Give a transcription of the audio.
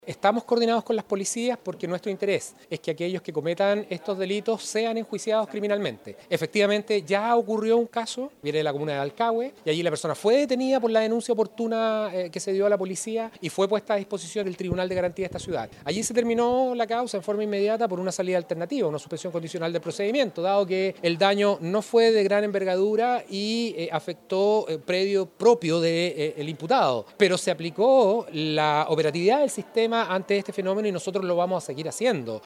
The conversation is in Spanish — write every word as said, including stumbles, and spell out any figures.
Estamos coordinados con las policías porque nuestro interés es que aquellos que cometan estos delitos sean enjuiciados criminalmente. Efectivamente, ya ocurrió un caso, viene de la comuna de Alcahue, y allí la persona fue detenida por la denuncia oportuna eh, que se dio a la policía y fue puesta a disposición del Tribunal de Garantía de esta ciudad. Allí se terminó la causa en forma inmediata por una salida alternativa, una suspensión condicional del procedimiento, dado que el daño no fue de gran envergadura y eh, afectó eh, predio propio del de, eh, imputado. Pero se aplicó la operatividad del sistema ante este fenómeno y nosotros lo vamos a seguir haciendo.